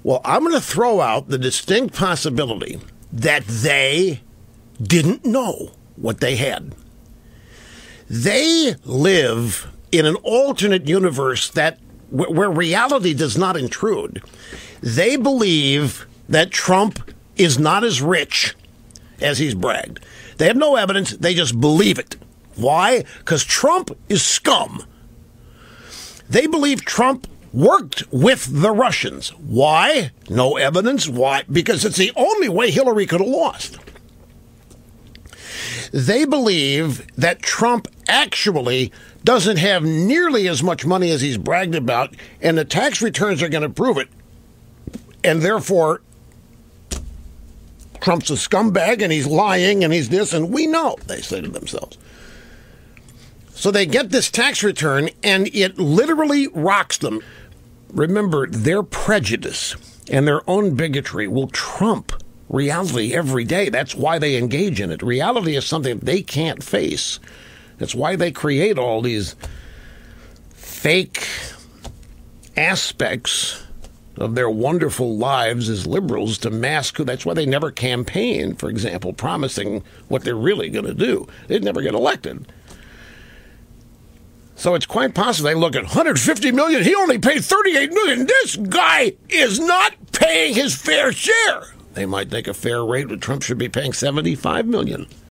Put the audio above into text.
Well, I'm going to throw out the distinct possibility that they didn't know what they had. They live in an alternate universe where reality does not intrude. They believe that Trump is not as rich as he's bragged. They have no evidence. They just believe it. Why? Because Trump is scum. They believe Trump worked with the Russians. Why? No evidence. Why? Because it's the only way Hillary could have lost. They believe that Trump actually doesn't have nearly as much money as he's bragged about, and the tax returns are going to prove it. And therefore, Trump's a scumbag, and he's lying, and he's this, and we know, they say to themselves. So they get this tax return, and it literally rocks them. Remember, their prejudice and their own bigotry will trump reality every day. That's why they engage in it. Reality is something they can't face. That's why they create all these fake aspects of their wonderful lives as liberals to mask. That's why they never campaign, for example, promising what they're really going to do. They'd never get elected. So it's quite possible they look at $150 million. He only paid $38 million. This guy is not paying his fair share. They might think a fair rate, but Trump should be paying $75 million.